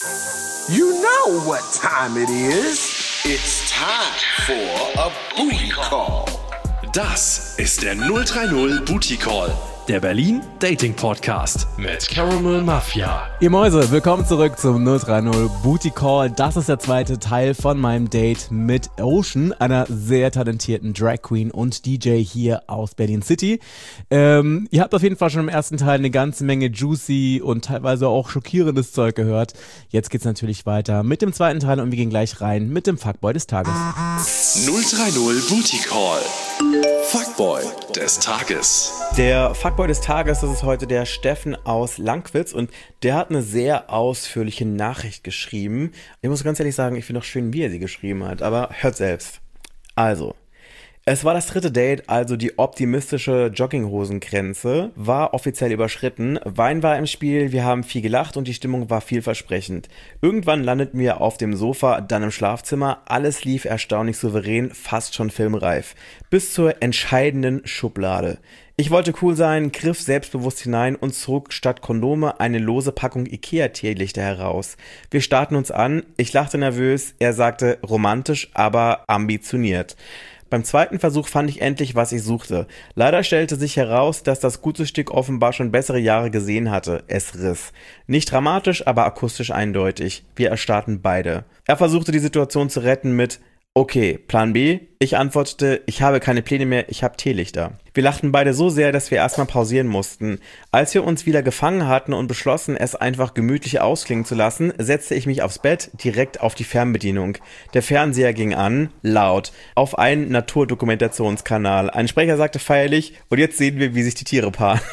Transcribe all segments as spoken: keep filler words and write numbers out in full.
You know what time it is. It's time for a booty call. Das ist der null drei null Booty Call, der Berlin Dating Podcast mit Caramel Mafia. Ihr Mäuse, willkommen zurück zum null drei null Booty Call. Das ist der zweite Teil von meinem Date mit Ocean, einer sehr talentierten Drag Queen und D J hier aus Berlin City. Ähm, ihr habt auf jeden Fall schon im ersten Teil eine ganze Menge juicy und teilweise auch schockierendes Zeug gehört. Jetzt geht's natürlich weiter mit dem zweiten Teil und wir gehen gleich rein mit dem Fuckboy des Tages. null drei null Booty Call. Fuckboy des Tages. Der Fuckboy des Tages, das ist heute der Steffen aus Langwitz und der hat eine sehr ausführliche Nachricht geschrieben. Ich muss ganz ehrlich sagen, ich finde auch schön, wie er sie geschrieben hat, aber hört selbst. Also, es war das dritte Date, also die optimistische Jogginghosengrenze war offiziell überschritten. Wein war im Spiel, wir haben viel gelacht und die Stimmung war vielversprechend. Irgendwann landeten wir auf dem Sofa, dann im Schlafzimmer. Alles lief erstaunlich souverän, fast schon filmreif. Bis zur entscheidenden Schublade. Ich wollte cool sein, griff selbstbewusst hinein und zog statt Kondome eine lose Packung Ikea-Teelichter heraus. Wir starrten uns an, ich lachte nervös, er sagte romantisch, aber ambitioniert. Beim zweiten Versuch fand ich endlich, was ich suchte. Leider stellte sich heraus, dass das gute Stück offenbar schon bessere Jahre gesehen hatte. Es riss. Nicht dramatisch, aber akustisch eindeutig. Wir erstarrten beide. Er versuchte die Situation zu retten mit Okay, Plan B? Ich antwortete, ich habe keine Pläne mehr, ich habe Teelichter. Wir lachten beide so sehr, dass wir erstmal pausieren mussten. Als wir uns wieder gefangen hatten und beschlossen, es einfach gemütlich ausklingen zu lassen, setzte ich mich aufs Bett, direkt auf die Fernbedienung. Der Fernseher ging an, laut, auf einen Naturdokumentationskanal. Ein Sprecher sagte feierlich, und jetzt sehen wir, wie sich die Tiere paaren.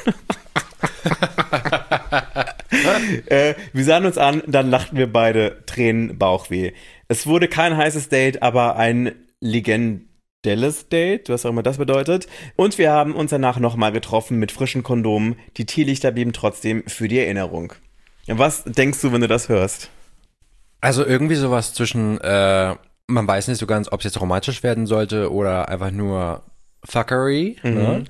äh, wir sahen uns an, dann lachten wir beide, Tränen, Bauchweh. Es wurde kein heißes Date, aber ein legendelles Date, was auch immer das bedeutet. Und wir haben uns danach nochmal getroffen mit frischen Kondomen. Die Teelichter blieben trotzdem für die Erinnerung. Was denkst du, wenn du das hörst? Also irgendwie sowas zwischen, äh, man weiß nicht so ganz, ob es jetzt romantisch werden sollte oder einfach nur Fuckery. Mhm. Ne?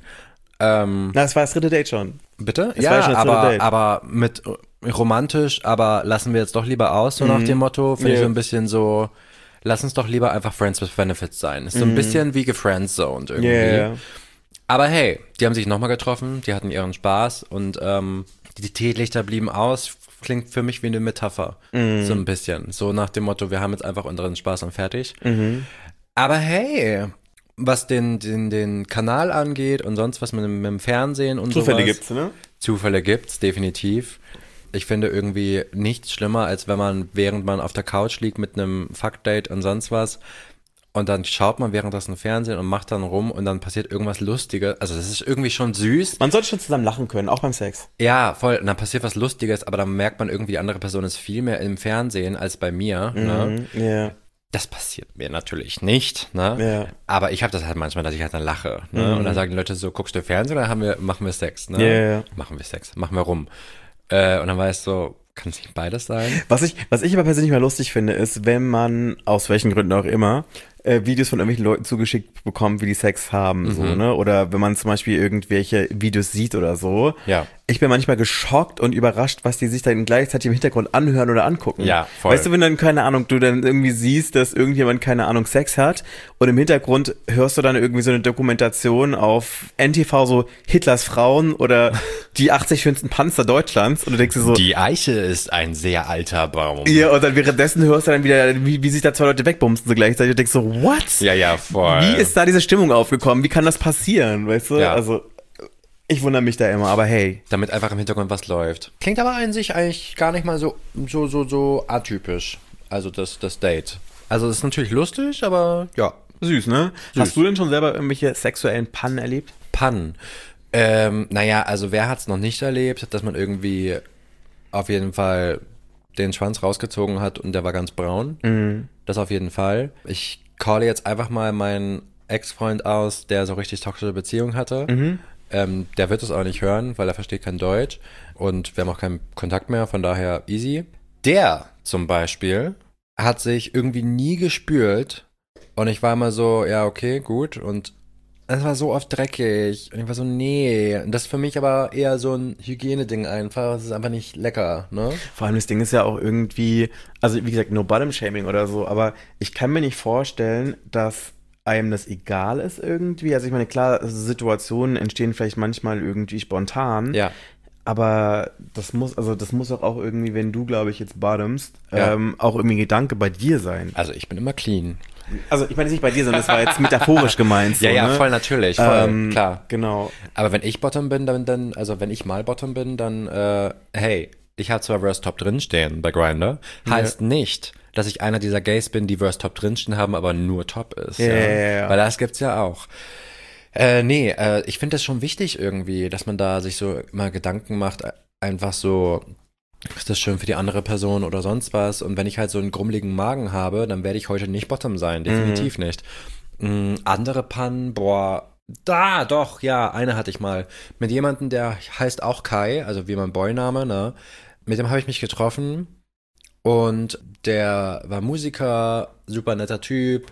Ähm, Na, das war das dritte Date schon. Bitte? Das ja, war ja schon das aber, Date. aber mit romantisch, aber lassen wir jetzt doch lieber aus, so mhm. nach dem Motto. Finde yeah. ich so ein bisschen so, lass uns doch lieber einfach Friends with Benefits sein. Ist so ein mhm. bisschen wie gefriendzoned irgendwie. Yeah. Aber hey, die haben sich nochmal getroffen, die hatten ihren Spaß und ähm, die Teelichter blieben aus. Klingt für mich wie eine Metapher. Mhm. So ein bisschen. So nach dem Motto, wir haben jetzt einfach unseren Spaß und fertig. Mhm. Aber hey, was den, den, den Kanal angeht und sonst was mit, mit dem Fernsehen und so. Zufälle sowas, gibt's, ne? Zufälle gibt's, definitiv. Ich finde irgendwie nichts schlimmer, als wenn man, während man auf der Couch liegt mit einem Fuckdate und sonst was, und dann schaut man währenddessen Fernsehen und macht dann rum und dann passiert irgendwas Lustiges. Also das ist irgendwie schon süß. Man sollte schon zusammen lachen können, auch beim Sex. Ja, voll. Und dann passiert was Lustiges, aber dann merkt man irgendwie, die andere Person ist viel mehr im Fernsehen als bei mir. Mhm. Ne? Yeah. Das passiert mir natürlich nicht, ne? Ja. Aber ich habe das halt manchmal, dass ich halt dann lache, ne? Mhm. Und dann sagen die Leute so, guckst du Fernsehen oder haben wir, machen wir Sex, ne? Ja, ja, ja. Machen wir Sex, machen wir rum. Äh, und dann war ich so, kann es nicht beides sein? Was ich, was ich aber persönlich mal lustig finde, ist, wenn man, aus welchen Gründen auch immer, äh, Videos von irgendwelchen Leuten zugeschickt bekommt, wie die Sex haben, Mhm. so, ne? Oder wenn man zum Beispiel irgendwelche Videos sieht oder so. Ja. Ich bin manchmal geschockt und überrascht, was die sich dann gleichzeitig im Hintergrund anhören oder angucken. Ja, voll. Weißt du, wenn dann, keine Ahnung, du dann irgendwie siehst, dass irgendjemand, keine Ahnung, Sex hat und im Hintergrund hörst du dann irgendwie so eine Dokumentation auf N T V, so Hitlers Frauen oder die achtzig schönsten Panzer Deutschlands und du denkst dir so, Die Eiche ist ein sehr alter Baum. ja, und dann währenddessen hörst du dann wieder, wie, wie sich da zwei Leute wegbumsen so gleichzeitig und denkst so, what? Ja, ja, voll. Wie ist da diese Stimmung aufgekommen? Wie kann das passieren, weißt du? Ja. Also, ich wundere mich da immer, aber hey. Damit einfach im Hintergrund was läuft. Klingt aber an sich eigentlich gar nicht mal so, so, so, so atypisch. Also das, das Date. Also es ist natürlich lustig, aber ja. Süß, ne? Süß. Hast du denn schon selber irgendwelche sexuellen Pannen erlebt? Pannen. Ähm, naja, also wer hat's noch nicht erlebt, dass man irgendwie auf jeden Fall den Schwanz rausgezogen hat und der war ganz braun. Mhm. Das auf jeden Fall. Ich calle jetzt einfach mal meinen Ex-Freund aus, der so richtig toxische Beziehung hatte. Mhm. Ähm, der wird es auch nicht hören, weil er versteht kein Deutsch und wir haben auch keinen Kontakt mehr, von daher easy. Der zum Beispiel hat sich irgendwie nie gespürt und ich war immer so, ja okay, gut und es war so oft dreckig. Und ich war so, nee. Und das ist für mich aber eher so ein Hygieneding einfach. Es ist einfach nicht lecker, ne? Vor allem das Ding ist ja auch irgendwie, also wie gesagt, no Bottom-Shaming oder so, aber ich kann mir nicht vorstellen, dass einem das egal ist irgendwie. Also ich meine, klar, Situationen entstehen vielleicht manchmal irgendwie spontan. Ja. Aber das muss, also das muss auch, auch irgendwie, wenn du, glaube ich, jetzt bottomst, Ja. ähm, auch irgendwie ein Gedanke bei dir sein. Also ich bin immer clean. Also ich meine nicht bei dir, sondern das war jetzt metaphorisch gemeint. So, Ja, ja, ne? voll natürlich, voll, Ähm, klar. Genau. Aber wenn ich Bottom bin, dann, dann also wenn ich mal Bottom bin, dann, äh, hey, ich habe zwar Verse Top drinstehen bei Grindr, heißt nicht, dass ich einer dieser Gays bin, die Verse Top drinstehen haben, aber nur Top ist. Ja, Ja, ja, ja. Weil das gibt's ja auch. Äh, nee, äh, ich finde das schon wichtig irgendwie, dass man da sich so immer Gedanken macht, einfach so, ist das schön für die andere Person oder sonst was? Und wenn ich halt so einen grummeligen Magen habe, dann werde ich heute nicht Bottom sein, definitiv Mhm. nicht. Mm, andere Pannen, boah, da, doch, ja, eine hatte ich mal. Mit jemandem, der heißt auch Kai, also wie mein Boyname, ne? Mit dem habe ich mich getroffen und der war Musiker, super netter Typ.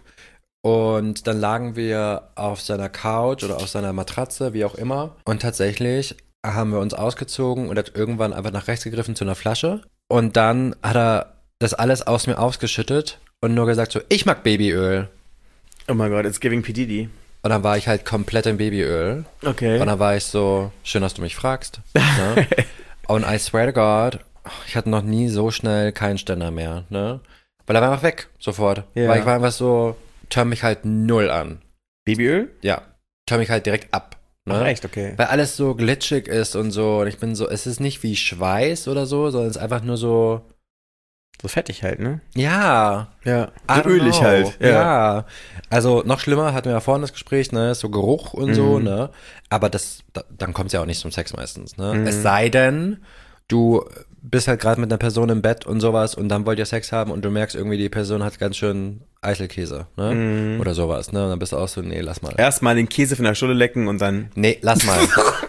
Und dann lagen wir auf seiner Couch oder auf seiner Matratze, wie auch immer. Und tatsächlich haben wir uns ausgezogen und hat irgendwann einfach nach rechts gegriffen zu einer Flasche. Und dann hat er das alles aus mir ausgeschüttet und nur gesagt so, ich mag Babyöl. Oh mein Gott, it's giving P. Diddy. Und dann war ich halt komplett im Babyöl. Okay. Und dann war ich so, schön, dass du mich fragst. Ne? Und I swear to God, ich hatte noch nie so schnell keinen Ständer mehr. Ne? Weil er war einfach weg, sofort. Ja. Weil ich war einfach so, turn mich halt null an. Babyöl? Ja, turn mich halt direkt ab. Ne? Ach, echt, okay. Weil alles so glitschig ist und so. Und ich bin so, es ist nicht wie Schweiß oder so, sondern es ist einfach nur so, So fettig halt, ne? ja. Ja. I So don't ölig know. halt. Ja. Also noch schlimmer hatten wir ja vorhin das Gespräch, ne, so Geruch und so, Mhm. ne. Aber das, da, dann kommt es ja auch nicht zum Sex meistens, ne. Mhm. Es sei denn, du bist halt gerade mit einer Person im Bett und sowas und dann wollt ihr Sex haben und du merkst irgendwie, die Person hat ganz schön Eichelkäse, ne. Mhm. Oder sowas, ne. Und dann bist du auch so, nee, lass mal. Erstmal den Käse von der Stulle lecken und dann. Nee, lass mal.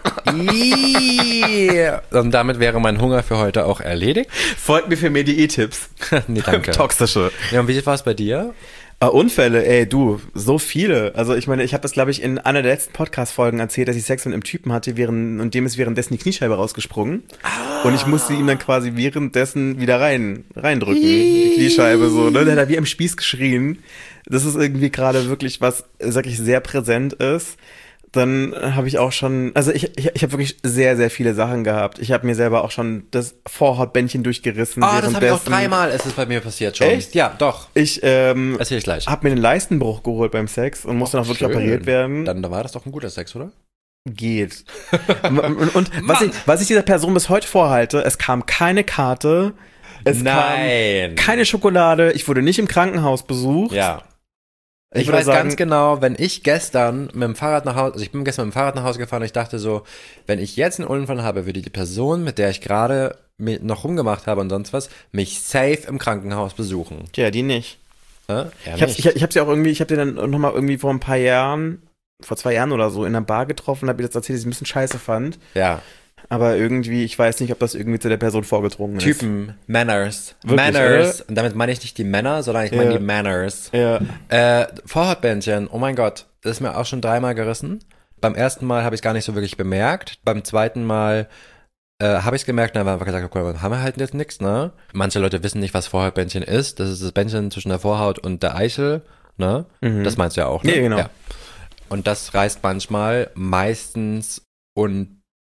Ih. Und damit wäre mein Hunger für heute auch erledigt. Folgt mir für mehr Diät-Tipps. Nee, danke. Toxische. Ja, und wie war es bei dir? Äh, Unfälle, ey, du, so viele. Also ich meine, ich habe das, glaube ich, in einer der letzten Podcast-Folgen erzählt, dass ich Sex mit einem Typen hatte, während, und dem ist währenddessen die Kniescheibe rausgesprungen. Ah. Und ich musste ihm dann quasi währenddessen wieder rein, reindrücken, die Kniescheibe so, ne? Der hat da wie am Spieß geschrien. Das ist irgendwie gerade wirklich was, sag ich, sehr präsent ist. Dann habe ich auch schon, also ich, ich, ich habe wirklich sehr, sehr viele Sachen gehabt. Ich habe mir selber auch schon das Vorhautbändchen durchgerissen. Ah, das habe ich auch währenddessen. dreimal, ist es bei mir passiert schon. Echt? Ja, doch. Ich ähm, Erzähl ich gleich. habe mir einen Leistenbruch geholt beim Sex und musste Ach, noch wirklich schön. operiert werden. Dann da war das doch ein guter Sex, oder? Geht. und und was, ich, was ich dieser Person bis heute vorhalte, es kam keine Karte, es Nein. kam keine Schokolade, ich wurde nicht im Krankenhaus besucht. Ja. Ich, Ich, würde weiß sagen, ganz genau, wenn ich gestern mit dem Fahrrad nach Hause, also ich bin gestern mit dem Fahrrad nach Hause gefahren und ich dachte so, wenn ich jetzt einen Unfall habe, würde die Person, mit der ich gerade mi- noch rumgemacht habe und sonst was, mich safe im Krankenhaus besuchen. Tja, die nicht. Äh? Ja, Ich hab's, nicht. ich, ich hab's ja auch irgendwie, ich hab den dann nochmal irgendwie vor ein paar Jahren, vor zwei Jahren oder so, in einer Bar getroffen, hab ihr das erzählt, dass ich ein bisschen scheiße fand. ja. Aber irgendwie, ich weiß nicht, ob das irgendwie zu der Person vorgedrungen ist. Typen, Manners. Wirklich, Manners. Und damit meine ich nicht die Männer, sondern ich meine Ja. die Manners. Ja. Äh, Vorhautbändchen, oh mein Gott, das ist mir auch schon dreimal gerissen. Beim ersten Mal habe ich es gar nicht so wirklich bemerkt. Beim zweiten Mal äh, habe ich es gemerkt und dann haben wir gesagt, okay, haben wir halt jetzt nichts, ne? Manche Leute wissen nicht, was Vorhautbändchen ist. Das ist das Bändchen zwischen der Vorhaut und der Eichel, ne? Mhm. Das meinst du ja auch, ne? Nee, genau. Ja. Und das reißt manchmal meistens unten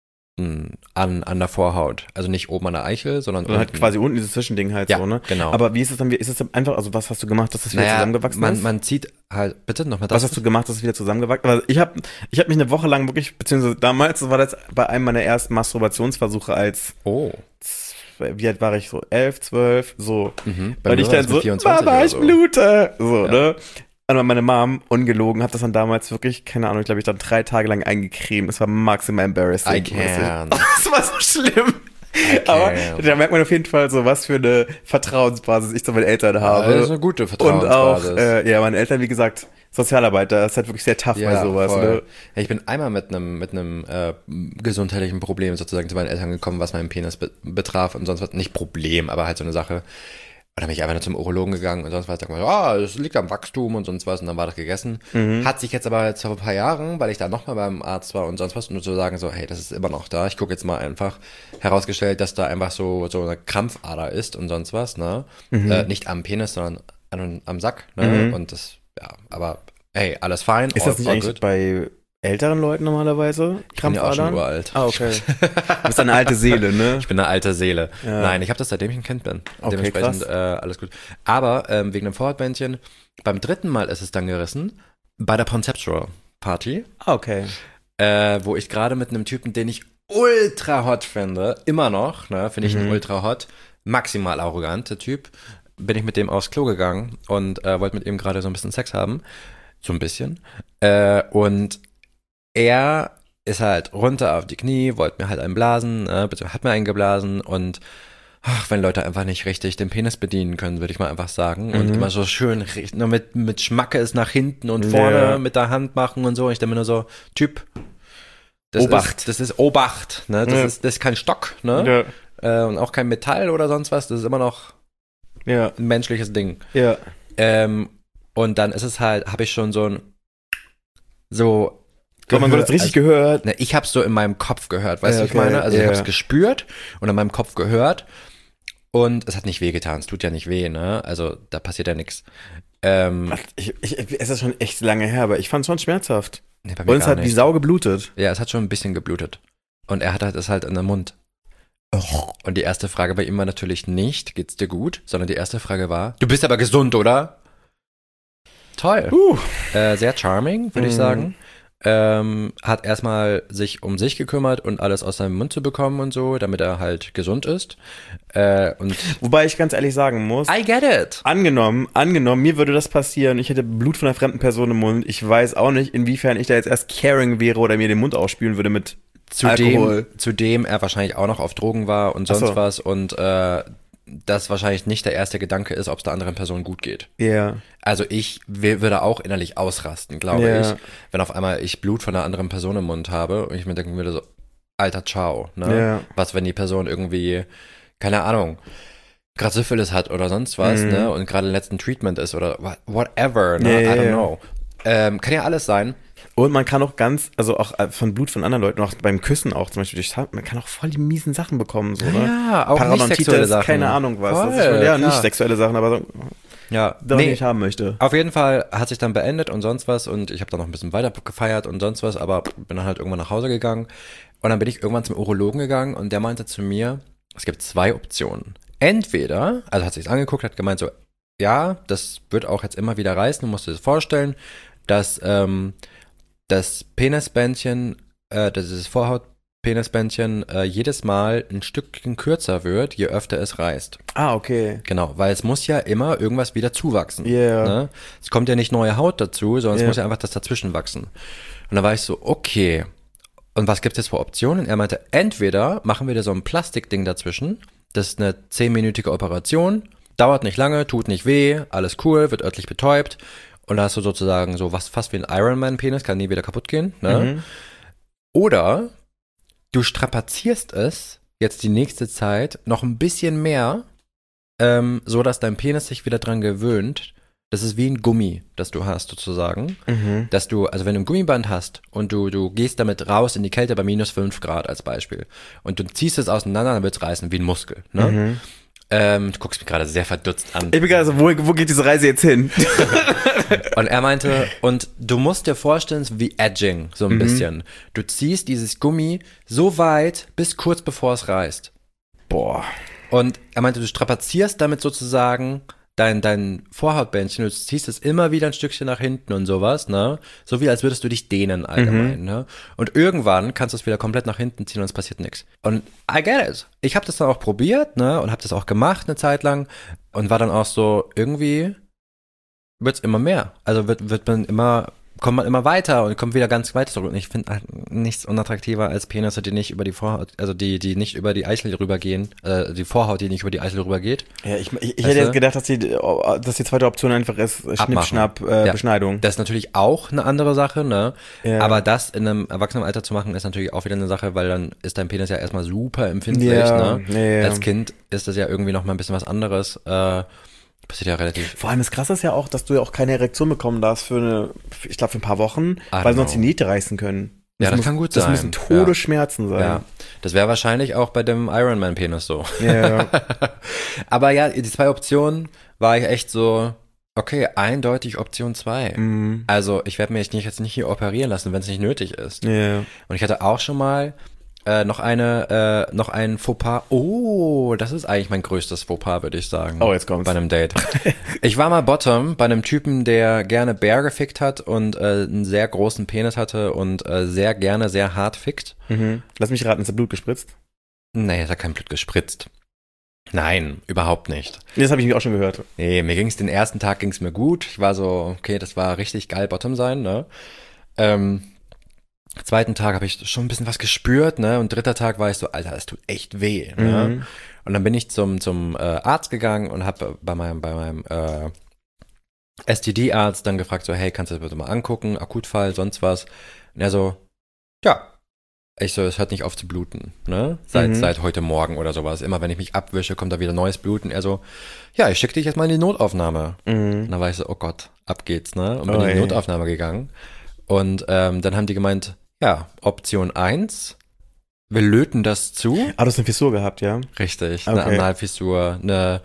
an, an der Vorhaut. Also nicht oben an der Eichel, sondern Und halt unten. quasi unten dieses Zwischending halt Ja, so, ne? genau. Aber wie ist es dann, ist es dann einfach, also was hast du gemacht, dass das wieder naja, zusammengewachsen man, ist? man zieht halt, bitte nochmal Was das. hast du gemacht, dass es wieder zusammengewachsen ist? Also ich habe ich hab mich eine Woche lang wirklich, beziehungsweise damals war das bei einem meiner ersten Masturbationsversuche als, Oh. wie alt war ich so? Elf, zwölf, so. Mhm. Bei Weil mir ich war dann das mit so, vierundzwanzig Mama, oder ich so. blute. So, Ja. ne? Und meine Mom, ungelogen, hat das dann damals wirklich, keine Ahnung, ich glaube, ich dann drei Tage lang eingecremt. Es war maximal embarrassing. I can. Das war so schlimm. Aber da merkt man auf jeden Fall so, was für eine Vertrauensbasis ich zu meinen Eltern habe. Das ist eine gute Und auch, Vertrauensbasis. äh, ja, meine Eltern, wie gesagt, Sozialarbeiter, das ist halt wirklich sehr tough bei sowas. voll. Ne? Ja, ich bin einmal mit einem mit einem äh, gesundheitlichen Problem sozusagen zu meinen Eltern gekommen, was meinen Penis be betraf und sonst was. Nicht Problem, aber halt so eine Sache. Und dann bin ich einfach nur zum Urologen gegangen und sonst was. Da gesagt, ah, das liegt am Wachstum und sonst was. Und dann war das gegessen. Mhm. Hat sich jetzt aber jetzt vor ein paar Jahren, weil ich da nochmal beim Arzt war und sonst was, nur zu sagen so, hey, das ist immer noch da. Ich gucke jetzt mal einfach. Herausgestellt, dass da einfach so, so eine Krampfader ist und sonst was, ne? Mhm. Äh, nicht am Penis, sondern an, am Sack, ne? Mhm. Und das, ja, aber hey, alles fein. Ist all- das nicht all eigentlich good. bei älteren Leuten normalerweise? Ich bin ja auch schon Krampfadern? uralt. Ah, okay. Du bist eine alte Seele, ne? Ich bin eine alte Seele. Ja. Nein, ich habe das seitdem ich ein Kind bin. Okay, Dementsprechend krass. äh, alles gut. Aber ähm, wegen dem Vorhautbändchen, beim dritten Mal ist es dann gerissen, bei der Conceptual Party, Ah, okay. äh, wo ich gerade mit einem Typen, den ich ultra hot finde, immer noch, ne, finde ich ihn Mhm. ultra hot, maximal arrogant, der Typ, bin ich mit dem aufs Klo gegangen und äh, wollte mit ihm gerade so ein bisschen Sex haben. So ein bisschen. Äh, und er ist halt runter auf die Knie, wollte mir halt einen blasen, äh, beziehungsweise hat mir einen geblasen und ach, wenn Leute einfach nicht richtig den Penis bedienen können, würde ich mal einfach sagen. Und Mhm. immer so schön richt- nur mit, mit Schmacke ist nach hinten und vorne Ja. mit der Hand machen und so. Und ich denke mir nur so, Typ, das Obacht. Ist, das ist Obacht, ne? Das, Ja. ist, das ist kein Stock, ne? Äh, und auch kein Metall oder sonst was. Das ist immer noch Ja, ein menschliches Ding. ja. Ähm, und dann ist es halt, habe ich schon so ein so Oh mein Gott, das richtig also, gehört. Ne, ich habe es so in meinem Kopf gehört, weißt Ja, du, was ich okay, meine? Also ich ja. habe es gespürt und in meinem Kopf gehört und es hat nicht wehgetan, es tut ja nicht weh, ne? Also da passiert ja nichts. Ähm, Ich, ich, es ist schon echt lange her, aber ich fand es schon schmerzhaft. nee, bei mir Und es gar hat wie nicht. Sau geblutet. Ja, es hat schon ein bisschen geblutet. Und er hat halt es halt in den Mund. Und die erste Frage bei ihm war natürlich nicht, geht's dir gut? Sondern die erste Frage war, du bist aber gesund, oder? Toll. Uh. Äh, sehr charming, würde ich Mhm. sagen. Ähm, hat erstmal sich um sich gekümmert und alles aus seinem Mund zu bekommen und so, damit er halt gesund ist. Äh, und Wobei ich ganz ehrlich sagen muss, I get it. angenommen, angenommen, mir würde das passieren, ich hätte Blut von einer fremden Person im Mund, ich weiß auch nicht, inwiefern ich da jetzt erst caring wäre oder mir den Mund ausspülen würde mit Alkohol. Zudem, zudem er wahrscheinlich auch noch auf Drogen war und Ach sonst so. was und äh, das wahrscheinlich nicht der erste Gedanke ist, ob es der anderen Person gut geht. Ja. Also ich w- würde auch innerlich ausrasten, glaube Ja. ich, wenn auf einmal ich Blut von einer anderen Person im Mund habe und ich mir denken würde so, alter Ciao, ne? Ja. Was, wenn die Person irgendwie, keine Ahnung, gerade Syphilis hat oder sonst was, Mhm. ne? Und gerade im letzten Treatment ist oder wha- whatever, ne? Ja, I ja, don't ja. know. Ähm, kann ja alles sein. Und man kann auch ganz, also auch äh, von Blut von anderen Leuten, auch beim Küssen auch zum Beispiel, durch, man kann auch voll die miesen Sachen bekommen, so, ne? Ja, auch nicht Parodontitis, sexuelle Sachen. keine Ahnung was. Voll, das ist schon, ja, klar. nicht sexuelle Sachen, aber so, Ja, das nee, ich nicht haben möchte. auf jeden Fall hat sich dann beendet und sonst was und ich habe dann noch ein bisschen weiter gefeiert und sonst was, aber bin dann halt irgendwann nach Hause gegangen und dann bin ich irgendwann zum Urologen gegangen und der meinte zu mir, es gibt zwei Optionen. Entweder, also hat sich's angeguckt, hat gemeint so, ja, das wird auch jetzt immer wieder reißen, du musst dir das vorstellen, dass ähm, das Penisbändchen, äh, das ist Vorhautpenisbändchen, äh, jedes Mal ein Stückchen kürzer wird, je öfter es reißt. Ah, okay. Genau, weil es muss ja immer irgendwas wieder zuwachsen. Ja. Ne? Es kommt ja nicht neue Haut dazu, sondern es Ja. muss ja einfach das dazwischen wachsen. Und da war ich so, okay. Und was gibt es für Optionen? Er meinte, entweder machen wir da so ein Plastikding dazwischen, das ist eine zehnminütige Operation, dauert nicht lange, tut nicht weh, alles cool, wird örtlich betäubt. Und da hast du sozusagen so was fast wie ein Ironman-Penis, kann nie wieder kaputt gehen. Ne? Mhm. Oder du strapazierst es jetzt die nächste Zeit noch ein bisschen mehr, ähm, so dass dein Penis sich wieder dran gewöhnt. Das ist wie ein Gummi, das du hast sozusagen. Mhm. Dass du, also wenn du ein Gummiband hast und du, du gehst damit raus in die Kälte bei minus fünf Grad als Beispiel und du ziehst es auseinander, dann wird es reißen wie ein Muskel. Ne? Mhm. Ähm, du guckst mich gerade sehr verdutzt an. Ich bin gerade so, wo, wo geht diese Reise jetzt hin? Und er meinte, und du musst dir vorstellen, es ist wie Edging, so ein Mhm. bisschen. Du ziehst dieses Gummi so weit, bis kurz bevor es reißt. Boah. Und er meinte, du strapazierst damit sozusagen dein, dein Vorhautbändchen, du ziehst es immer wieder ein Stückchen nach hinten und sowas, ne? So wie als würdest du dich dehnen allgemein, ne? Und irgendwann kannst du es wieder komplett nach hinten ziehen und es passiert nichts. Und I get it. Ich habe das dann auch probiert, ne? Und habe das auch gemacht eine Zeit lang und war dann auch so, irgendwie wird's immer mehr. Also wird, wird man immer, kommt man immer weiter und kommt wieder ganz weit zurück. Und ich finde halt nichts unattraktiver als Penisse, die nicht über die Vorhaut, also die, die nicht über die Eichel rübergehen, äh, die Vorhaut, die nicht über die Eichel rübergeht. Ja, ich, ich, ich Weißt hätte du? jetzt gedacht, dass die, dass die zweite Option einfach ist, Schnipp, Abmachen. Schnapp, äh, Ja. Beschneidung. Das ist natürlich auch eine andere Sache, ne? Ja. Aber das in einem Erwachsenenalter zu machen, ist natürlich auch wieder eine Sache, weil dann ist dein Penis ja erstmal super empfindlich, Ja, ne? ja, ja. Als Kind ist das ja irgendwie noch mal ein bisschen was anderes. Äh, Passiert ja relativ. Vor allem das Krasse ist ja auch, dass du ja auch keine Erektion bekommen darfst für eine, für, ich glaube für ein paar Wochen, weil sonst die Niete reißen können. Ja, das muss, kann gut das sein. Das müssen Todesschmerzen sein. Ja, das wäre wahrscheinlich auch bei dem Ironman-Penis so. Ja. Aber ja, die zwei Optionen war ich echt so, okay, eindeutig Option zwei. Mhm. Also ich werde mich nicht, jetzt nicht hier operieren lassen, wenn es nicht nötig ist. Ja. Und ich hatte auch schon mal äh, noch eine, äh, noch ein Fauxpas. Oh, das ist eigentlich mein größtes Fauxpas, würde ich sagen. Oh, jetzt kommt's. Bei einem Date. Ich war mal Bottom bei einem Typen, der gerne Bär gefickt hat und äh, einen sehr großen Penis hatte und äh, sehr gerne sehr hart fickt. Mhm. Lass mich raten, ist da Blut gespritzt? Nee, es hat kein Blut gespritzt. Nein, überhaupt nicht. Das habe ich mir auch schon gehört. Nee, mir ging's den ersten Tag ging's mir gut. Ich war so, okay, das war richtig geil, Bottom sein, ne? Ähm, zweiten Tag habe ich schon ein bisschen was gespürt, ne? Und dritter Tag war ich so, Alter, das tut echt weh, ne? Mhm. Und dann bin ich zum zum äh, Arzt gegangen und habe bei meinem bei meinem äh, S T D-Arzt dann gefragt so, hey, kannst du das bitte mal angucken, Akutfall, sonst was? Und er so, ja. Ich so, es hört nicht auf zu bluten, ne? Seit Mhm. seit heute Morgen oder sowas. Immer wenn ich mich abwische, kommt da wieder neues Bluten. Er so, ja, ich schicke dich jetzt mal in die Notaufnahme. Mhm. Und dann war ich so, oh Gott, ab geht's, ne? Und bin Oh, in die ey. Notaufnahme gegangen. Und ähm, dann haben die gemeint, ja, Option eins, wir löten das zu. Ah, du hast eine Fissur gehabt, ja? Richtig, eine Okay. Analfissur, eine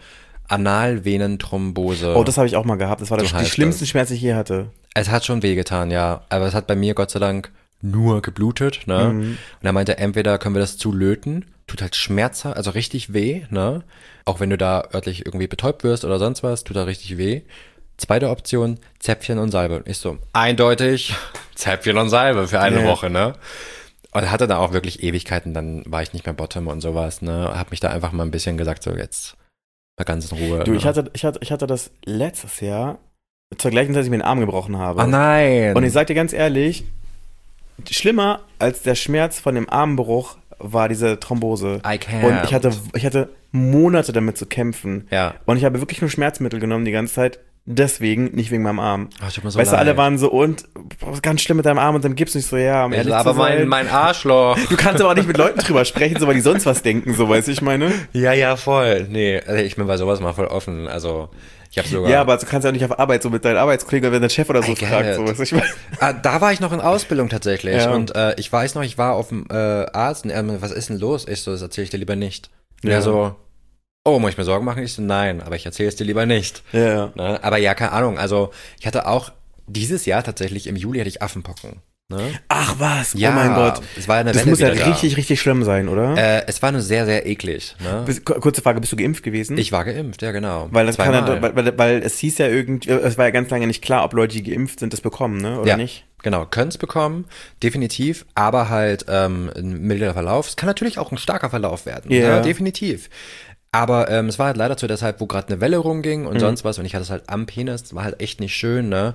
Analvenenthrombose. Oh, das habe ich auch mal gehabt. Das war das, So die heißt schlimmsten das. Schmerzen, die ich je hatte. Es hat schon wehgetan, ja. Aber es hat bei mir Gott sei Dank nur geblutet, ne? Mhm. Und er meinte, entweder können wir das zulöten, tut halt schmerzhaft, also richtig weh, ne? Auch wenn du da örtlich irgendwie betäubt wirst oder sonst was, tut da richtig weh. Zweite Option, Zäpfchen und Salbe. Und ich so, eindeutig, Zäpfchen und Salbe für eine Ja. Woche, ne? Und hatte da auch wirklich Ewigkeiten, dann war ich nicht mehr Bottom und sowas, ne? Hab mich da einfach mal ein bisschen gesagt, so jetzt mal ganz in Ruhe. Du, ne? ich hatte, ich hatte, ich hatte das letztes Jahr zur gleichen Zeit, als ich mir den Arm gebrochen habe. Oh nein! Und ich sag dir ganz ehrlich, schlimmer als der Schmerz von dem Armbruch war diese Thrombose. I can't. Und ich hatte, ich hatte Monate damit zu kämpfen. Ja. Und ich habe wirklich nur Schmerzmittel genommen die ganze Zeit. Deswegen, nicht wegen meinem Arm. Oh, tut mir so weißt du, leid. alle waren so, und boah, was ganz schlimm mit deinem Arm und dann gibt's nicht so, ja, um Ich ehrlich so, aber zu sein. mein, mein Arschloch. Du kannst aber auch nicht mit Leuten drüber sprechen, so weil die sonst was denken, so, weißt du, ich meine. Ja, ja, voll. Nee, also ich bin bei sowas mal voll offen. Also, ich habe sogar. Ja, aber du kannst ja auch nicht auf Arbeit so mit deinen Arbeitskollegen, wenn dein Chef oder so I get fragt, it. so, weißt du, ich meine. Ah, da war ich noch in Ausbildung tatsächlich. Ja. Und äh, ich weiß noch, ich war auf dem äh, Arzt und er meinte, was ist denn los? Ich so, das erzähle ich dir lieber nicht. Und Ja. er so, oh, muss ich mir Sorgen machen? Ich so, nein, aber ich erzähle es dir lieber nicht. Ja. Ne? Aber ja, keine Ahnung. Also, ich hatte auch dieses Jahr tatsächlich, im Juli hatte ich Affenpocken. Ne? Ach was, Ja, oh mein Gott. es war eine Das Welle muss ja wieder da. richtig, richtig schlimm sein, oder? Äh, es war nur sehr, sehr eklig. Ne? Bis, ku- kurze Frage, bist du geimpft gewesen? Ich war geimpft, ja genau. Weil das kann Zweimal. ja, weil, weil, weil es hieß ja irgendwie, es war ja ganz lange nicht klar, ob Leute, die geimpft sind, das bekommen, ne? Oder ja, nicht? genau, können es bekommen, definitiv, aber halt ähm, ein milder Verlauf. Es kann natürlich auch ein starker Verlauf werden, Ja. ne? Definitiv. Aber ähm, es war halt leider zu der Zeit, wo gerade eine Welle rumging und Mhm. sonst was und ich hatte es halt am Penis, das war halt echt nicht schön, ne?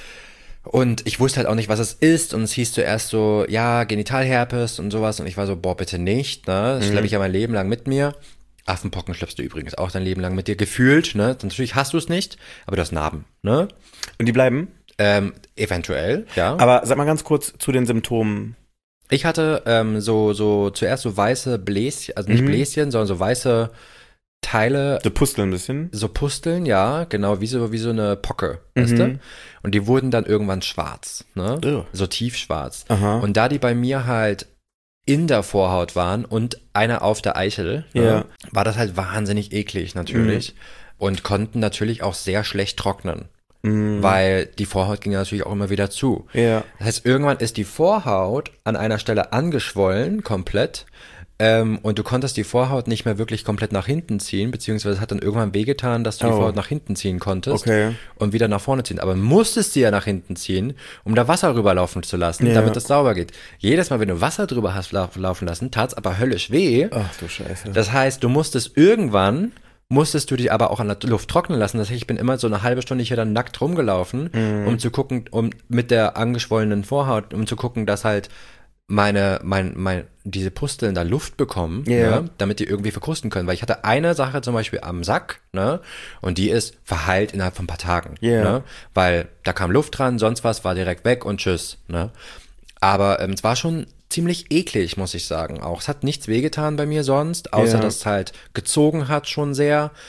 Und ich wusste halt auch nicht, was es ist und es hieß zuerst so, ja, Genitalherpes und sowas und ich war so, boah, bitte nicht, ne? Das schleppe ich ja mein Leben lang mit mir. Affenpocken schleppst du übrigens auch dein Leben lang mit dir gefühlt, ne? Natürlich hast du es nicht, aber du hast Narben, ne? Und die bleiben? Ähm, eventuell, ja. Aber sag mal ganz kurz zu den Symptomen. Ich hatte ähm, so, so zuerst so weiße Bläschen, also nicht Mhm. Bläschen, sondern so weiße Teile, So Pusteln ein bisschen. so Pusteln, ja, genau, wie so, wie so eine Pocke, weißt Mhm. du? Und die wurden dann irgendwann schwarz, ne? Ugh. So tiefschwarz. Aha. Und da die bei mir halt in der Vorhaut waren und einer auf der Eichel, Ja. ne, war das halt wahnsinnig eklig natürlich. Und konnten natürlich auch sehr schlecht trocknen. Mhm. Weil die Vorhaut ging ja natürlich auch immer wieder zu. Ja. Das heißt, irgendwann ist die Vorhaut an einer Stelle angeschwollen, komplett, ähm, und du konntest die Vorhaut nicht mehr wirklich komplett nach hinten ziehen, beziehungsweise es hat dann irgendwann wehgetan, dass du die Oh. Vorhaut nach hinten ziehen konntest Okay. und wieder nach vorne ziehen. Aber musstest sie ja nach hinten ziehen, um da Wasser rüberlaufen zu lassen, Ja. damit es sauber geht. Jedes Mal, wenn du Wasser drüber hast lau- laufen lassen, tat's aber höllisch weh. Ach du Scheiße. Das heißt, du musstest irgendwann, musstest du die aber auch an der Luft trocknen lassen. Das heißt, ich bin immer so eine halbe Stunde hier dann nackt rumgelaufen, Mhm. um zu gucken, um mit der angeschwollenen Vorhaut, um zu gucken, dass halt meine, mein, mein, diese Pusteln da Luft bekommen, Ja. ne, damit die irgendwie verkrusten können. Weil ich hatte eine Sache zum Beispiel am Sack, ne, und die ist verheilt innerhalb von ein paar Tagen, Ja. ne, weil da kam Luft dran, sonst was, war direkt weg und tschüss, ne. Aber ähm, es war schon ziemlich eklig, muss ich sagen. Auch es hat nichts wehgetan bei mir sonst, außer Ja. dass es halt gezogen hat schon sehr.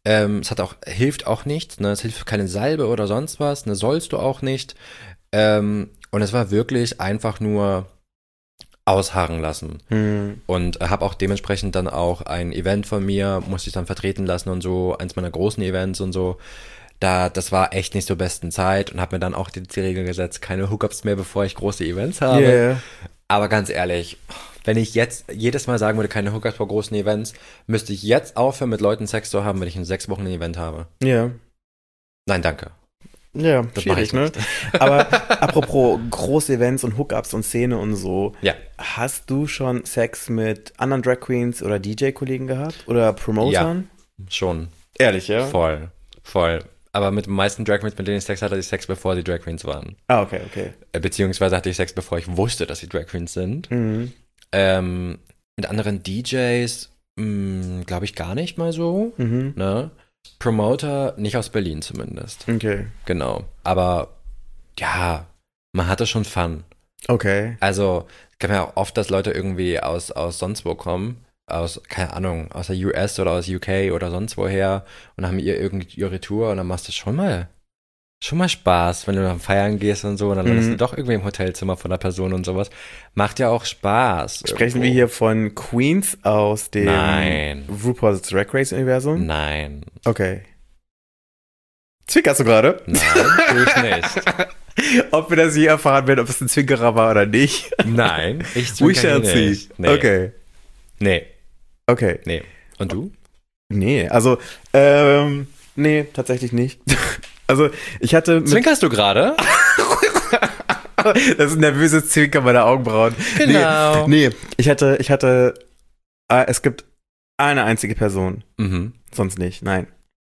Ähm, es hat auch, hilft auch nichts, ne? Es hilft keine Salbe oder sonst was, ne? Sollst du auch nicht. Ähm, und es war wirklich einfach nur ausharren lassen. Hm. Und habe auch dementsprechend dann auch ein Event von mir, musste ich dann vertreten lassen und so, eins meiner großen Events und so. Da, das war echt nicht zur besten Zeit und habe mir dann auch die, die Regel gesetzt, keine Hookups mehr, bevor ich große Events habe. Yeah. Aber ganz ehrlich, wenn ich jetzt jedes Mal sagen würde, keine Hookups vor großen Events, müsste ich jetzt aufhören, mit Leuten Sex zu haben, wenn ich in sechs Wochen ein Event habe. Ja. Yeah. Nein, danke. Ja, Das schwierig, mach ich ne? Aber apropos große Events und Hookups und Szene und so. Ja. Hast du schon Sex mit anderen Drag Queens oder D J-Kollegen gehabt? Oder Promotern? Ja, schon. Ehrlich, ja? Voll, voll. Aber mit den meisten Drag Queens, mit denen ich Sex hatte, hatte ich Sex, bevor sie Drag Queens waren. Ah, okay, okay. Beziehungsweise hatte ich Sex, bevor ich wusste, dass sie Drag Queens sind. Mhm. Ähm, mit anderen D Js, glaube ich, gar nicht mal so. Mhm. Ne? Promoter, nicht aus Berlin zumindest. Okay. Genau. Aber ja, man hatte schon Fun. Okay. Also, es kann ja auch oft, dass Leute irgendwie aus, aus sonst wo kommen. Aus, keine Ahnung, aus der U S oder aus U K oder sonst woher und haben ihr irgendwie ihre Tour und dann machst du schon mal schon mal Spaß, wenn du dann feiern gehst und so und dann Mhm. landest du doch irgendwie im Hotelzimmer von der Person und sowas. Macht ja auch Spaß. Sprechen irgendwo. wir hier von Queens aus dem Nein. RuPaul's Drag Race Universum? Nein. Okay. Zwinkerst du gerade? Nein, tue ich nicht. Ob wir das je erfahren werden, ob es ein Zwinkerer war oder nicht? Nein, ich We zwinker shall hier see. nicht. Nee. Okay. Nee, Okay. nee. Und du? Nee, also, ähm, nee, tatsächlich nicht. Also, ich hatte mit, Zwinkerst du gerade? das ist ein nervöses Zwinkern meiner Augenbrauen. Genau. Nee, nee, ich hatte, ich hatte, äh, es gibt eine einzige Person, Mhm. sonst nicht, nein.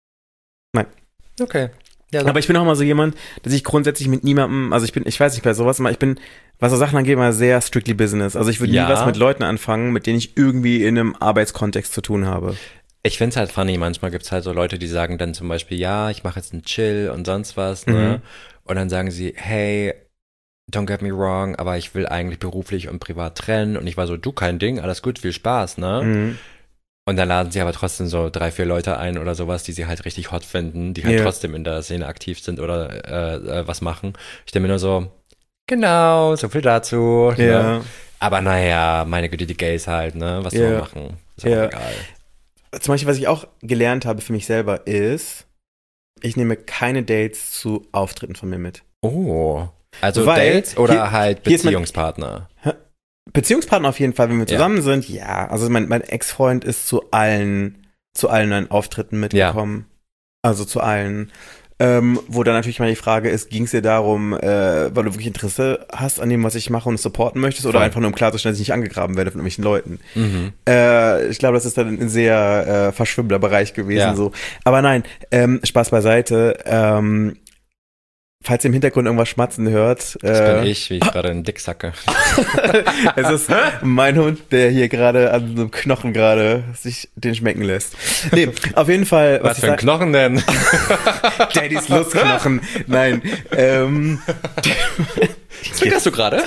Okay. Ja, Aber ich bin auch mal so jemand, dass ich grundsätzlich mit niemandem, also ich bin, ich weiß nicht bei sowas, aber ich bin, was so Sachen angeht, immer sehr strictly business. Also ich würde Ja. nie was mit Leuten anfangen, mit denen ich irgendwie in einem Arbeitskontext zu tun habe. Ich find's halt funny, manchmal gibt's halt so Leute, die sagen dann zum Beispiel, ja, ich mache jetzt einen Chill und sonst was, ne? Mhm. Und dann sagen sie, hey, don't get me wrong, aber ich will eigentlich beruflich und privat trennen. Und ich war so, du, kein Ding, alles gut, viel Spaß, ne? Mhm. Und dann laden sie aber trotzdem so drei, vier Leute ein oder sowas, die sie halt richtig hot finden, die halt Ja. trotzdem in der Szene aktiv sind oder äh, äh, was machen. Ich denke mir nur so, genau, so viel dazu. Ja. Ne? Aber naja, meine Güte, die Gays halt, ne? Was soll Ja. man machen? Ist auch Ja. egal. Zum Beispiel, was ich auch gelernt habe für mich selber ist, ich nehme keine Dates zu Auftritten von mir mit. Oh. Also Weil Dates oder hier- halt hier ist mein- Beziehungspartner? Beziehungspartner auf jeden Fall, wenn wir Ja. zusammen sind, ja. Also mein, mein Ex-Freund ist zu allen, zu allen neuen Auftritten mitgekommen. Also zu allen. Ähm, wo dann natürlich mal die Frage ist, ging es dir darum, äh, weil du wirklich Interesse hast an dem, was ich mache und es supporten möchtest, oder Voll. einfach nur um klarzustellen, dass ich nicht angegraben werde von irgendwelchen Leuten? Mhm. Äh, ich glaube, das ist dann ein sehr äh, verschwimmender Bereich gewesen. Ja. So. Aber nein, ähm, Spaß beiseite. Ähm, falls ihr im Hintergrund irgendwas schmatzen hört, Das äh, bin ich, wie ich gerade einen Dick sacke. es ist mein Hund, der hier gerade an so einem Knochen gerade sich den schmecken lässt. Nee, auf jeden Fall. Was ich für ein sag- Knochen denn? Daddys Lustknochen. Nein. Ähm, Zwinkerst du gerade?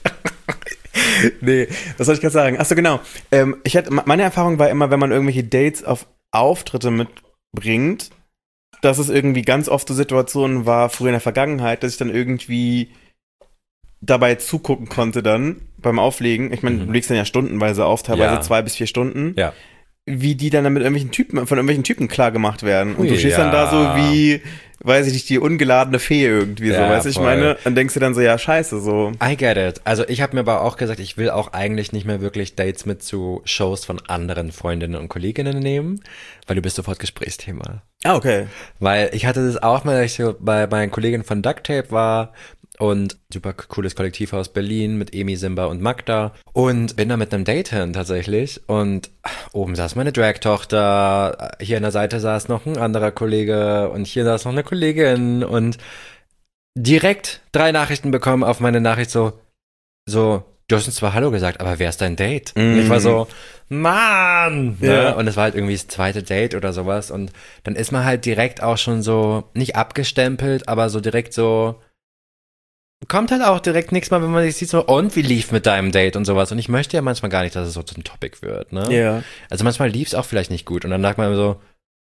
nee, was soll ich gerade sagen? Achso, genau. Ähm, ich hatte, meine Erfahrung war immer, wenn man irgendwelche Dates auf Auftritte mitbringt, dass es irgendwie ganz oft so Situationen war, früher in der Vergangenheit, dass ich dann irgendwie dabei zugucken konnte dann beim Auflegen. Ich meine, Mhm. du legst dann ja stundenweise auf, teilweise Ja. zwei bis vier Stunden. Ja. Wie die dann mit irgendwelchen Typen, von irgendwelchen Typen klar gemacht werden. Und du Ui, stehst ja. dann da so wie, weiß ich nicht, die ungeladene Fee irgendwie so, Ja, weißt du, ich voll. meine, dann denkst du dann so, ja, scheiße, so. I get it. Also ich habe mir aber auch gesagt, ich will auch eigentlich nicht mehr wirklich Dates mit zu Shows von anderen Freundinnen und Kolleginnen nehmen, weil du bist sofort Gesprächsthema. Ah, okay. Weil ich hatte das auch mal, als ich so bei meinen Kollegen von Duct Tape war und super cooles Kollektiv aus Berlin mit Emi, Simba und Magda und bin da mit einem Date hin tatsächlich und oben saß meine Drag-Tochter, hier an der Seite saß noch ein anderer Kollege und hier saß noch eine Kollegin und direkt drei Nachrichten bekommen auf meine Nachricht so, so, du hast uns zwar Hallo gesagt, aber wer ist dein Date? Und ich war so, Mann! Ne? Ja. Und es war halt irgendwie das zweite Date oder sowas und dann ist man halt direkt auch schon so, nicht abgestempelt, aber so direkt so, kommt halt auch direkt nichts mal, wenn man sich sieht, so, und wie lief mit deinem Date und sowas. Und ich möchte ja manchmal gar nicht, dass es so zum Topic wird, ne? Ja. Also manchmal lief es auch vielleicht nicht gut und dann sagt man so,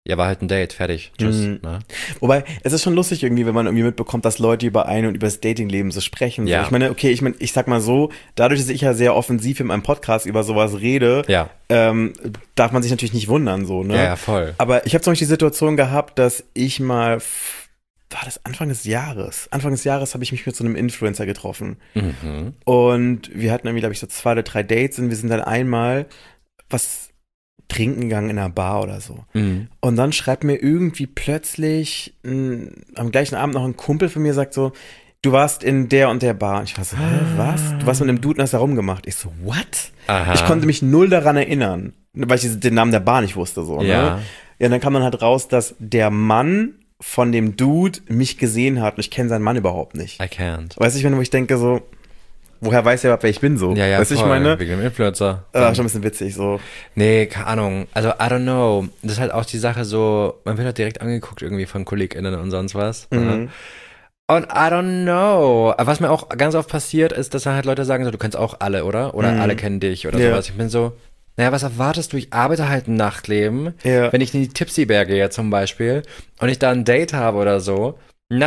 Ja, war halt ein Date, fertig, tschüss. Mhm. Ne? Wobei, es ist schon lustig irgendwie, wenn man irgendwie mitbekommt, dass Leute über einen und über das Datingleben so sprechen. So. Ja. Ich meine, okay, ich meine, ich sag mal so, dadurch, dass ich ja sehr offensiv in meinem Podcast über sowas rede, Ja. ähm, darf man sich natürlich nicht wundern, so, ne? Ja, ja, voll. Aber ich habe zum Beispiel die Situation gehabt, dass ich mal, war das Anfang des Jahres? Anfang des Jahres habe ich mich mit so einem Influencer getroffen. Mhm. Und wir hatten irgendwie, glaube ich, so zwei oder drei Dates und wir sind dann einmal was trinken gegangen in einer Bar oder so. Mhm. Und dann schreibt mir irgendwie plötzlich mh, am gleichen Abend noch ein Kumpel von mir, sagt so, du warst in der und der Bar. Und ich war so, hä, was? Du warst mit einem Dude und hast da rumgemacht. Ich so, what? Aha. Ich konnte mich null daran erinnern, weil ich den Namen der Bar nicht wusste. So, Ja. ne? Ja, dann kam dann halt raus, dass der Mann von dem Dude mich gesehen hat und ich kenne seinen Mann überhaupt nicht. I can't. Weißt du, ich meine, wo ich denke so, woher weiß er überhaupt, wer ich bin so? Ja, ja, weißt du, ich voll, meine? wegen dem Influencer. Ah, schon ein bisschen witzig so. Nee, keine Ahnung. Also, I don't know. Das ist halt auch die Sache so, man wird halt direkt angeguckt irgendwie von KollegInnen und sonst was. Mhm. Ne? Und I don't know. Aber was mir auch ganz oft passiert, ist, dass dann halt Leute sagen so, du kennst auch alle, oder? Oder Mhm. alle kennen dich oder Ja. sowas. Ich bin so, naja, was erwartest du? Ich arbeite halt ein Nachtleben. Ja. Wenn ich in die Tipsy-Berge gehe zum Beispiel und ich da ein Date habe oder so,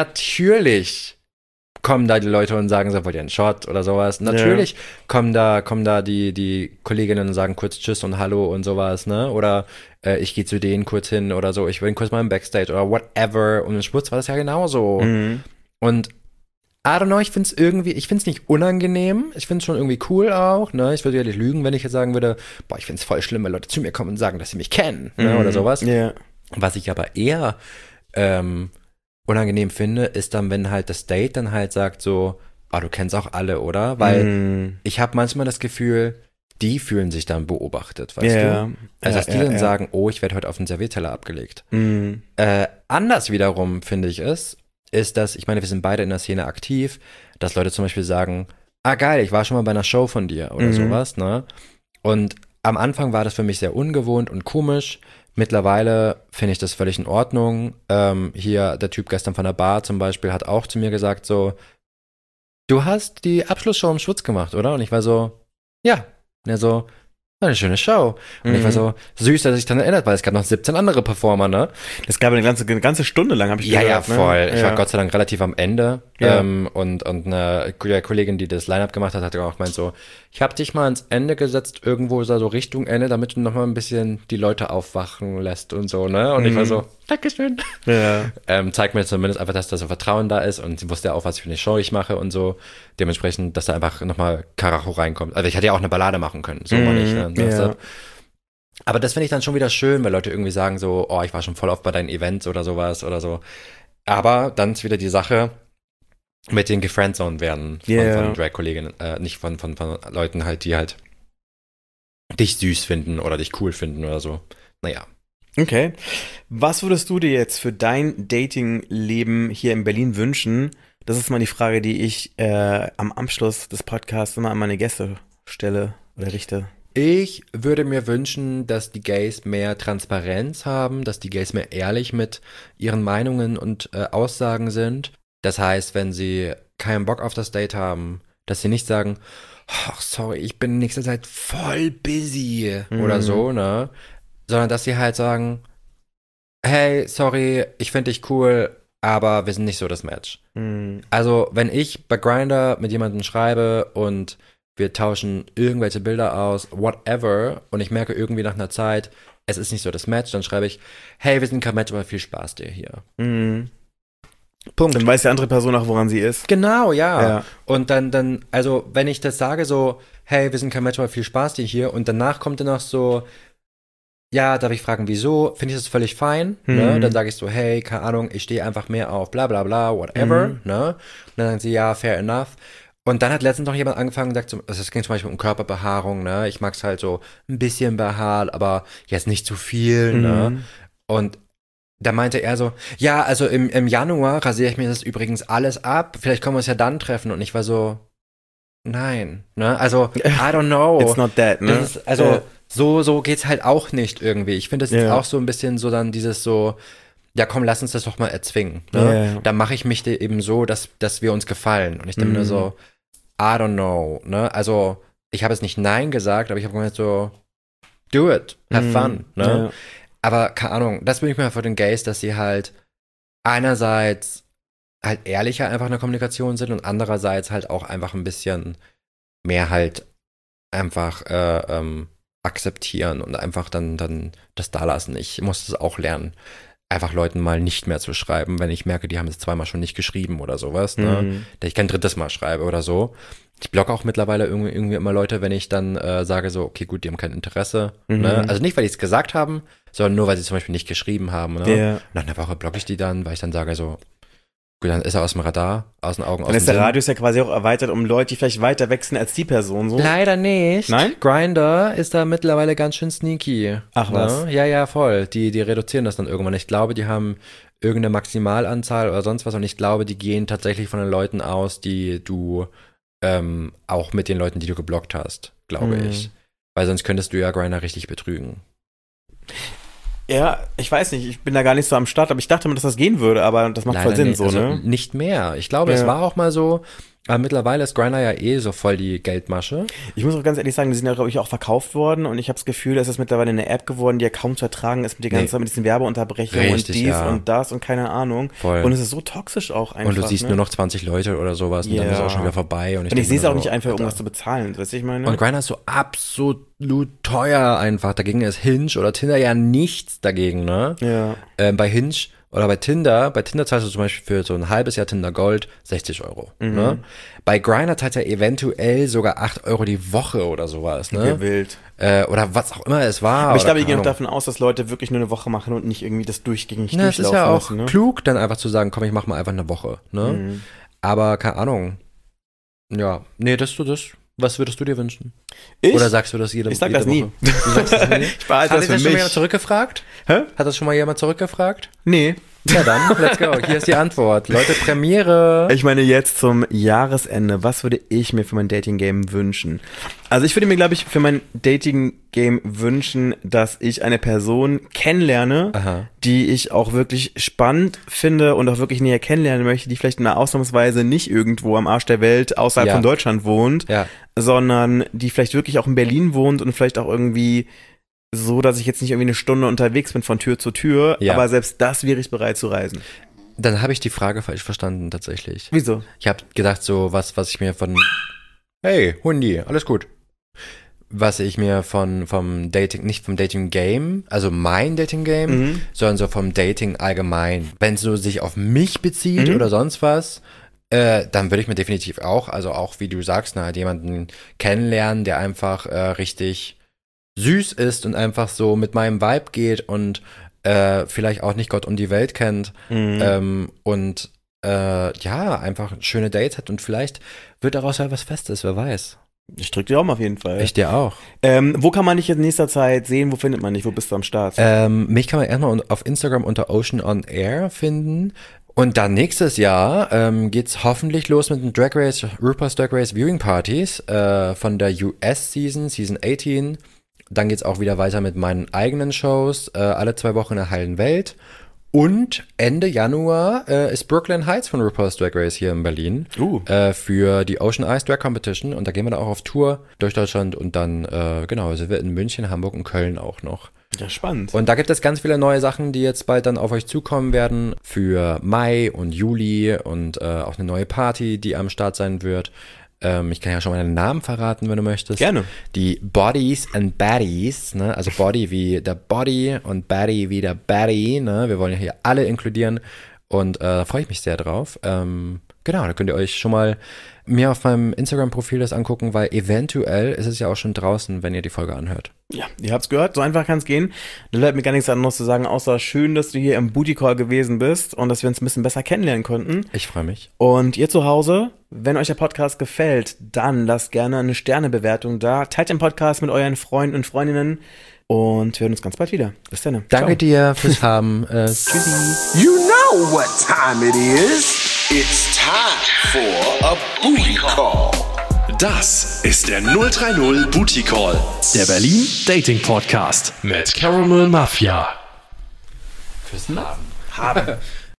natürlich kommen da die Leute und sagen so, wollt ihr einen Shot oder sowas. Natürlich kommen da, kommen da die, die Kolleginnen und sagen kurz Tschüss und Hallo und sowas, ne? Oder äh, ich gehe zu denen kurz hin oder so, ich bin kurz mal im Backstage oder whatever. Und im Schwutz war das ja genauso. Mhm. Und I don't know, ich find's irgendwie, ich find's nicht unangenehm, ich find's schon irgendwie cool auch, ne? Ich würde ja nicht lügen, wenn ich jetzt sagen würde, boah, ich find's voll schlimm, wenn Leute zu mir kommen und sagen, dass sie mich kennen, ne? Oder sowas. Ja. Was ich aber eher ähm, unangenehm finde, ist dann, wenn halt das Date dann halt sagt so, ah, du kennst auch alle, oder? Weil Mhm. ich habe manchmal das Gefühl, die fühlen sich dann beobachtet, weißt Ja. du? Also, dass Ja, die ja, dann ja. sagen, oh, ich werde heute auf den Servierteller abgelegt. Mhm. Äh, anders wiederum, finde ich es, ist, dass, ich meine, wir sind beide in der Szene aktiv, dass Leute zum Beispiel sagen, ah geil, ich war schon mal bei einer Show von dir oder Mhm. sowas, ne? Und am Anfang war das für mich sehr ungewohnt und komisch. Mittlerweile finde ich das völlig in Ordnung. Ähm, hier, der Typ gestern von der Bar zum Beispiel hat auch zu mir gesagt so, du hast die Abschlussshow im Schwutz gemacht, oder? Und ich war so, ja. Und er so, war eine schöne Show. Und Mhm. ich war so, süß, dass er sich dann erinnert, weil es gab noch siebzehn andere Performer, ne? Das gab eine ganze, eine ganze Stunde lang, habe ich Ja, gehört. ja, voll. Ne? Ich ja. war Gott sei Dank relativ am Ende. Ja. Ähm, und, und eine der Kollegin, die das Line-Up gemacht hat, hat auch gemeint so, ich habe dich mal ans Ende gesetzt, irgendwo so Richtung Ende, damit du noch mal ein bisschen die Leute aufwachen lässt und so, ne? Und ich war Mhm. so, Dankeschön. Ja. Ähm, zeigt mir zumindest einfach, dass da so Vertrauen da ist und sie wusste ja auch, was für eine Show ich mache und so. Dementsprechend, dass da einfach nochmal Karacho reinkommt. Also ich hätte ja auch eine Ballade machen können, so war nicht. Ne? Mhm, Das- ja. Aber das finde ich dann schon wieder schön, weil Leute irgendwie sagen so, oh, ich war schon voll oft bei deinen Events oder sowas oder so. Aber dann ist wieder die Sache mit den gefriendzoned werden von, Yeah. von Drag-Kolleginnen, äh, nicht von, von, von Leuten halt, die halt dich süß finden oder dich cool finden oder so. Naja. Okay. Was würdest du dir jetzt für dein Dating-Leben hier in Berlin wünschen? Das ist mal die Frage, die ich äh, am Abschluss des Podcasts immer an meine Gäste stelle oder richte. Ich würde mir wünschen, dass die Gays mehr Transparenz haben, dass die Gays mehr ehrlich mit ihren Meinungen und äh, Aussagen sind. Das heißt, wenn sie keinen Bock auf das Date haben, dass sie nicht sagen, ach, sorry, ich bin in nächster Zeit voll busy Mhm. oder so, ne? Sondern dass sie halt sagen, hey, sorry, ich finde dich cool, aber wir sind nicht so das Match. Mhm. Also, wenn ich bei Grindr mit jemandem schreibe und wir tauschen irgendwelche Bilder aus, whatever, und ich merke irgendwie nach einer Zeit, es ist nicht so das Match, dann schreibe ich, hey, wir sind kein Match, aber viel Spaß dir hier. Mhm. Punkt. Dann weiß die andere Person auch, woran sie ist. Genau, ja. Ja. Und dann, dann, also, wenn ich das sage, so, hey, wir sind kein Match, aber viel Spaß dir hier, und danach kommt dann noch so, ja, darf ich fragen, wieso? Finde ich das völlig fein, Mhm. ne? Dann sage ich so, hey, keine Ahnung, ich stehe einfach mehr auf bla bla bla, whatever, Mhm. ne? Und dann sagen sie, ja, fair enough. Und dann hat letztens noch jemand angefangen und sagt, so, also es ging zum Beispiel um Körperbehaarung, ne? Ich mag es halt so ein bisschen behaart, aber jetzt nicht zu viel, ne? Mhm. Und da meinte er so, ja, also im, im Januar rasiere ich mir das übrigens alles ab, vielleicht können wir uns ja dann treffen. Und ich war so, nein, ne? Also, I don't know. It's not that, ne? Das ist, also, Ja. so, so geht's halt auch nicht irgendwie. Ich finde, das ist Ja. auch so ein bisschen so dann dieses so, ja komm, lass uns das doch mal erzwingen. Ne? Ja, ja. Dann mache ich mich de- eben so, dass, dass wir uns gefallen. Und ich denke Mhm. mir so, I don't know. Ne? Also, ich habe jetzt nicht Nein gesagt, aber ich habe gemeint so, do it, have Mhm. fun. Ne? Ja. Aber keine Ahnung, das bin ich mir für den Gays, dass sie halt einerseits halt ehrlicher einfach in der Kommunikation sind und andererseits halt auch einfach ein bisschen mehr halt einfach äh, ähm, akzeptieren und einfach dann, dann das da lassen. Ich muss das auch lernen, einfach Leuten mal nicht mehr zu schreiben, wenn ich merke, die haben es zweimal schon nicht geschrieben oder sowas, ne? Mhm. Dass ich kein drittes Mal schreibe oder so. Ich blocke auch mittlerweile irgendwie, irgendwie immer Leute, wenn ich dann äh, sage so, okay, gut, die haben kein Interesse. Mhm. Ne? Also nicht, weil die es gesagt haben, sondern nur, weil sie zum Beispiel nicht geschrieben haben. Ne? Ja. Und nach einer Woche blocke ich die dann, weil ich dann sage so, gut, dann ist er aus dem Radar, aus den Augen, aus Dann dem ist der Sinn. Radius ja quasi auch erweitert um Leute, die vielleicht weiter wechseln als die Person. So. Leider nicht. Nein? Grindr ist da mittlerweile ganz schön sneaky. Ach, ne? was? Ja, ja, voll. Die, die reduzieren das dann irgendwann. Ich glaube, die haben irgendeine Maximalanzahl oder sonst was und ich glaube, die gehen tatsächlich von den Leuten aus, die du ähm, auch mit den Leuten, die du geblockt hast, glaube Mhm. ich. Weil sonst könntest du ja Grindr richtig betrügen. Ja, ich weiß nicht, ich bin da gar nicht so am Start, aber ich dachte immer, dass das gehen würde, aber das macht voll Leider Sinn, nicht, so, also ne? nicht mehr. Ich glaube, es Ja. war auch mal so, aber mittlerweile ist Grindr ja eh so voll die Geldmasche. Ich muss auch ganz ehrlich sagen, die sind ja, glaube ich, auch verkauft worden und ich habe das Gefühl, es ist mittlerweile eine App geworden, die ja kaum zu ertragen ist mit der ganzen Nee. Zeit, mit diesen Werbeunterbrechungen Richtig, und dies ja. und das und keine Ahnung. Voll. Und es ist so toxisch auch einfach. Und du siehst ne? nur noch zwanzig Leute oder sowas und dann Ja. ist es auch schon wieder vorbei. Und ich, Und ich denk sehe es mir auch so, nicht einfach, Alter. irgendwas zu bezahlen, weißt du, ich meine? Und Grindr ist so absolut teuer einfach. Dagegen ist Hinge oder Tinder ja nichts dagegen, ne? ja. Ähm, bei Hinge oder bei Tinder, bei Tinder zahlst du zum Beispiel für so ein halbes Jahr Tinder Gold sechzig Euro, Mhm. ne? Bei Grindr zahlst du ja eventuell sogar acht Euro die Woche oder sowas, ne? Wild. Äh, oder was auch immer es war. Aber ich oder glaube, ich gehe keine noch Ahnung. davon aus, dass Leute wirklich nur eine Woche machen und nicht irgendwie das durchgängig Na, es durchlaufen ist ja auch lassen, ne? klug, dann einfach zu sagen, komm, ich mach mal einfach eine Woche, ne? Mhm. Aber keine Ahnung. Ja, nee, das du das. Was würdest du dir wünschen? Ich? Oder sagst du das jede, Ich sag jede das nie. Woche? Du sagst das nie? Ich behalte Hat das dich für schon mal mich. jemand zurückgefragt? Hä? Hat das schon mal jemand zurückgefragt? Nee. Ja dann, let's go. Hier ist die Antwort. Leute, Premiere. Ich meine, jetzt zum Jahresende, was würde ich mir für mein Dating-Game wünschen? Also ich würde mir, glaube ich, für mein Dating-Game wünschen, dass ich eine Person kennenlerne, Aha. die ich auch wirklich spannend finde und auch wirklich näher kennenlernen möchte, die vielleicht mal ausnahmsweise nicht irgendwo am Arsch der Welt außerhalb Ja. von Deutschland wohnt, Ja. sondern die vielleicht wirklich auch in Berlin wohnt und vielleicht auch irgendwie so, dass ich jetzt nicht irgendwie eine Stunde unterwegs bin von Tür zu Tür, Ja. aber selbst das wäre ich bereit zu reisen. Dann habe ich die Frage falsch verstanden tatsächlich. Wieso? Ich habe gedacht so, was, was ich mir von Hey, Hundi, alles gut. Was ich mir von vom Dating, nicht vom Dating-Game, also mein Dating-Game, Mhm. sondern so vom Dating allgemein. Wenn es so sich auf mich bezieht Mhm. oder sonst was, äh, dann würde ich mir definitiv auch, also auch wie du sagst, na, halt jemanden kennenlernen, der einfach äh, richtig süß ist und einfach so mit meinem Vibe geht und äh, vielleicht auch nicht Gott und die Welt kennt Mhm. ähm, und äh, ja, einfach schöne Dates hat und vielleicht wird daraus ja was Festes, wer weiß. Ich drücke dir auch mal auf jeden Fall. Ich dir auch. Ähm, wo kann man dich in nächster Zeit sehen? Wo findet man dich? Wo bist du am Start? Ähm, mich kann man erstmal un- auf Instagram unter Ocean on Air finden. Und dann nächstes Jahr ähm, geht's hoffentlich los mit den Drag Race, RuPaul's Drag Race Viewing Partys äh, von der U S-Season, Season achtzehn. Dann geht's auch wieder weiter mit meinen eigenen Shows, äh, alle zwei Wochen in der heilen Welt. Und Ende Januar äh, ist Brooklyn Heights von RuPaul's Drag Race hier in Berlin Uh. äh, für die Ocean Ice Drag Competition. Und da gehen wir dann auch auf Tour durch Deutschland und dann, äh, genau, sind wir in München, Hamburg und Köln auch noch. Ja, spannend. Und da gibt es ganz viele neue Sachen, die jetzt bald dann auf euch zukommen werden für Mai und Juli und äh, auch eine neue Party, die am Start sein wird. Ähm, ich kann ja schon mal einen Namen verraten, wenn du möchtest. Gerne. Die Bodies and Baddies, ne? Also Body wie der Body und Baddy wie der Baddy, ne? Wir wollen ja hier alle inkludieren und äh, da freue ich mich sehr drauf. Ähm, genau, da könnt ihr euch schon mal mir auf meinem Instagram-Profil das angucken, weil eventuell ist es ja auch schon draußen, wenn ihr die Folge anhört. Ja, ihr habt's gehört, so einfach kann's gehen. Da bleibt mir gar nichts anderes zu sagen, außer schön, dass du hier im Booty Call gewesen bist und dass wir uns ein bisschen besser kennenlernen konnten. Ich freue mich. Und ihr zu Hause, wenn euch der Podcast gefällt, dann lasst gerne eine Sternebewertung da. Teilt den Podcast mit euren Freunden und Freundinnen und wir hören uns ganz bald wieder. Bis dann. Danke Ciao. dir fürs Haben. Äh, tschüssi. You know what time it is. It's time for a booty call. Das ist der null drei null Booty Call, der Berlin Dating Podcast mit Caramel Mafia. Fürs Haben. Haben.